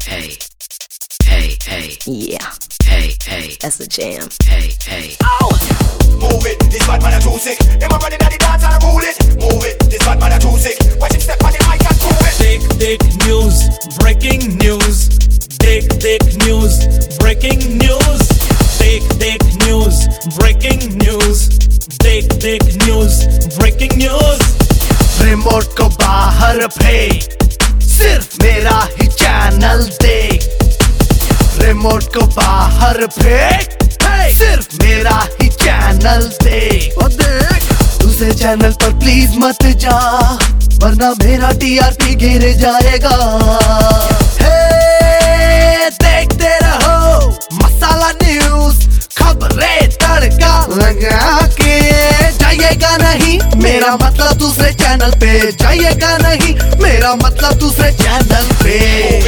Hey, hey, hey. Yeah. Hey, hey. That's the jam. Hey, hey. Ow! Move it, this bad man a too sick. Him a running at the dance and a rule it. Move it, this bad man a too sick. Watch him step on the mic and prove it. Dick news, breaking news. Dick news, breaking news. Dick news, breaking news. Dick news, breaking news. Remote को बाहर फेंक, सिर्फ मेरा ही channel देख। Remote को बाहर फेंक, सिर्फ मेरा ही चैनल देख। दूसरे चैनल पर प्लीज मत जा, वरना मेरा टीआरपी गिर जाएगा। हे देखते रहो मसाला न्यूज, खबरें तड़का लगा के। जाइएगा नहीं, मेरा मतलब दूसरे चैनल पे। जाइएगा नहीं, मेरा मतलब दूसरे चैनल पे।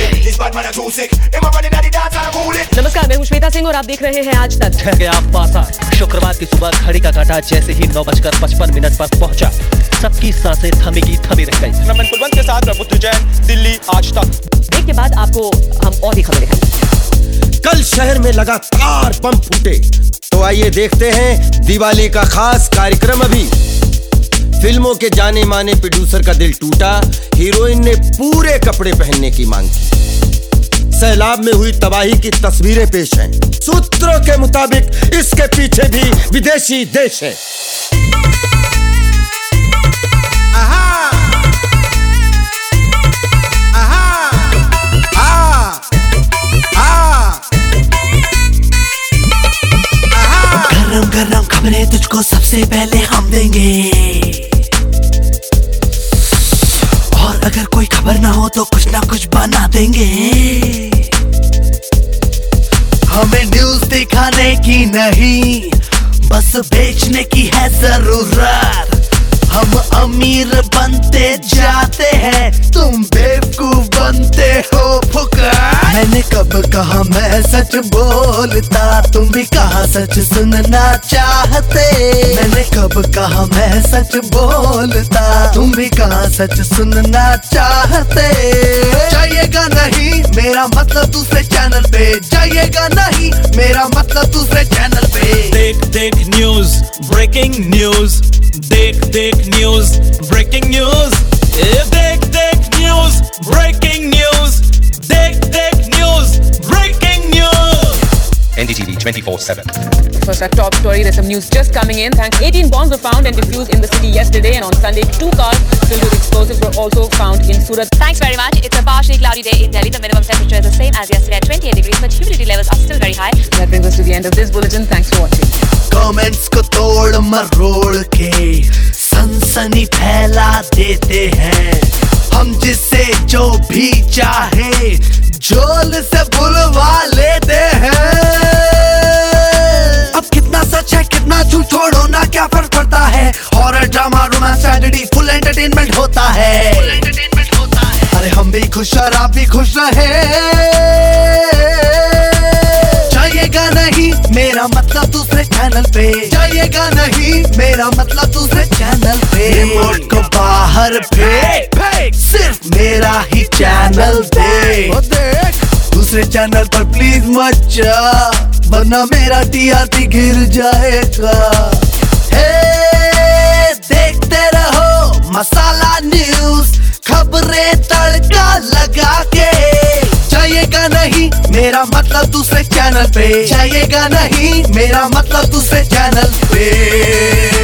नमस्कार, मैं हूं श्वेता सिंह और आप देख रहे हैं आज तक। गया पासा शुक्रवार की सुबह घड़ी का काटा जैसे ही 9:55 पर पहुंचा, सबकी सांसें थमी रह गई। नमन कुलवंत के साथ प्रभुत्व जैन, दिल्ली आज तक। ब्रेक के बाद आपको हम और भी खबरें दिखाएंगे। कल शहर में लगातार बम फूटे, तो आइए देखते हैं दिवाली का खास कार्यक्रम। अभी फिल्मों के जाने माने प्रोड्यूसर का दिल टूटा, हीरोइन ने पूरे कपड़े पहनने की मांग की। सैलाब में हुई तबाही की तस्वीरें पेश हैं। सूत्रों के मुताबिक इसके पीछे भी विदेशी देश है। गरम खबरें तुझको सबसे पहले हम देंगे, और अगर कोई खबर ना हो तो कुछ ना कुछ बना देंगे। हमें न्यूज दिखाने की नहीं, बस बेचने की है जरूरत। हम अमीर बनते जाते हैं, तुम बेवकूफ बनते हो फुकार। मैंने कब कहा मैं सच बोलता, तुम भी कहा सच सुनना चाहते। मैंने कब कहा मैं सच बोलता, तुम भी कहा सच सुनना चाहते। जाइएगा नहीं, मेरा मतलब दूसरे चैनल पे। जाइएगा नहीं, मेरा मतलब दूसरे चैनल पे। Dick news, breaking news. Dick news, breaking news. Dick news, breaking news. Dick news, breaking news. NDTV 24/7. First, our top story. There's some news just coming in. 18 bombs were found and defused in the city yesterday, and on Sunday, 2 cars filled with explosives were also found in Surat. Thanks very much. It's a partially cloudy day in Delhi. The minimum temperature is the same as yesterday at 28 degrees, but humidity levels are still very high. That brings us to the end of this bulletin. Thanks for watching. Comments को तोड़ मरोड़ के सनसनी फैला देते हैं हम, जिससे जो भी चाहे झोल से बुलवा लेते हैं। अब कितना सच है कितना झूठ छोड़ो ना, क्या फर्क पड़ता है। Horror drama romance tragedy full entertainment होता है। अरे हम भी खुश और आप भी खुश रहे। जाइएगा नहीं, मेरा मतलब दूसरे चैनल पे। जाइएगा नहीं, मेरा मतलब दूसरे चैनल पे। रिमोट को बाहर फेंक, सिर्फ मेरा ही चैनल देख। दूसरे चैनल पर प्लीज मत जा, वरना मेरा टीआरपी गिर जाएगा। हे देखते रहो मसाला न्यूज, खबरें तड़का लगा के। जाइएगा नहीं, मेरा मतलब दूसरे चैनल पे। जाइएगा नहीं, मेरा मतलब दूसरे चैनल पे।